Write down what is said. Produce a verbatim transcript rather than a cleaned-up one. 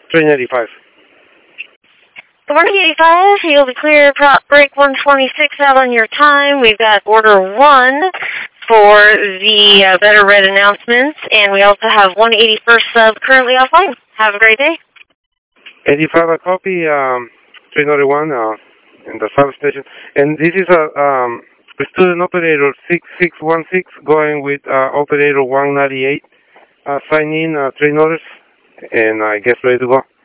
three ninety-five. Good morning, eighty-five. You'll be clear. Prop break one twenty-six out on your time. We've got order one for the uh, Better Red announcements, and we also have one eighty-first sub currently offline. Have a great day. eighty-five, a copy, um, three oh one uh, in the substation. And this is a um, student operator six six one six going with uh, operator one ninety-eight. Uh, sign in, uh, three notice, and I guess ready to go.